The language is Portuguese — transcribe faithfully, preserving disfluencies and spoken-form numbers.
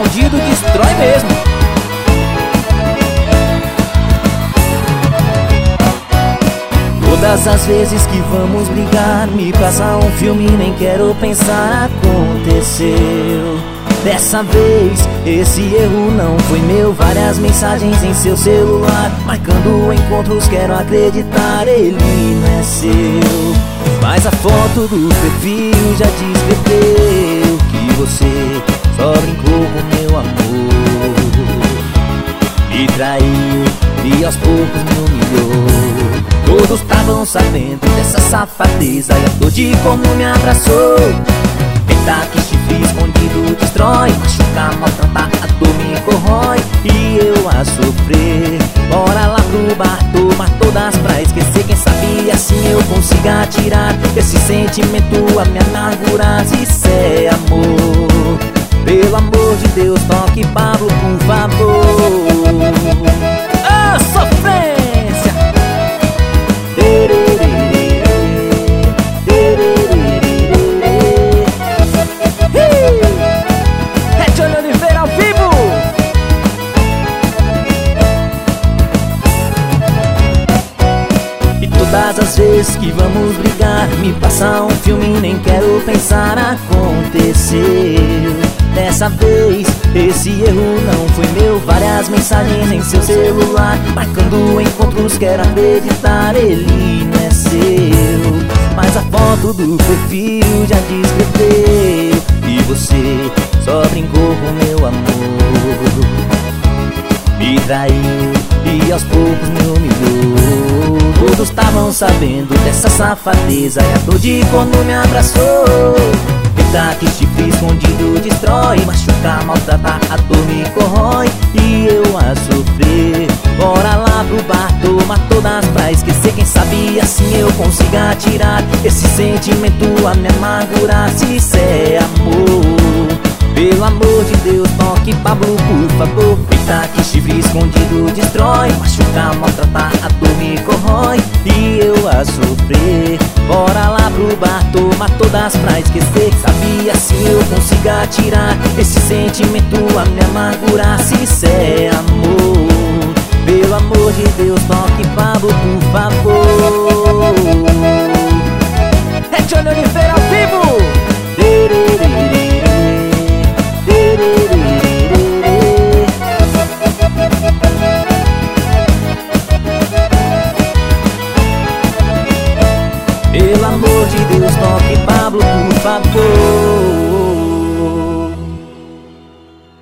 escondido destrói mesmo. Todas as vezes que vamos brigar, me passa um filme, nem quero pensar, aconteceu. Dessa vez, esse erro não foi meu. Várias mensagens em seu celular, marcando encontros, quero acreditar, ele não é seu. Mas a foto do perfil já descreveu que você só brincou com meu amor, me traiu e aos poucos me humilhou. Todos estavam sabendo dessa safadeza e a dor de como me abraçou. Eita, que chifre escondido destrói, machuca, maltrata, a dor me corrói e eu a sofrer. Bora lá pro bar, tomar todas pra esquecer. Quem sabe assim eu consiga tirar esse sentimento a me amargurar. Se isso é amor, pelo amor de Deus, toque Pablo, por favor. Ah, sofrência! Todas as vezes que vamos brigar, me passa um filme, nem quero pensar, aconteceu. Dessa vez, esse erro não foi meu. Várias mensagens em seu celular, marcando encontros, quero acreditar, ele não é seu. Mas a foto do perfil já descreveu que você só brincou com meu amor, me traiu e aos poucos me humilhou. Todos estavam sabendo dessa safadeza e a dor de quando me abraçou. Eita, que chifre escondido destrói, machuca, maltrata, a dor me corrói e eu a sofrer. Bora lá pro bar, tomar todas pra esquecer. Quem sabe assim eu consiga tirar esse sentimento a me amargurar. Se isso é amor, pelo amor de Deus, toque Pablo, por favor. Eita, que chifre escondido destrói, machuca, maltrata, a dor me corrói e eu a sofrer. Bora lá pro bar, tomar todas pra esquecer. Sabia assim eu consiga tirar esse sentimento a me amargurar. Se isso é amor, pelo amor de Deus, toque Pablo, por favor. É Johnny Oliveira ao vivo. Pelo amor de Deus, toque Pablo, por favor.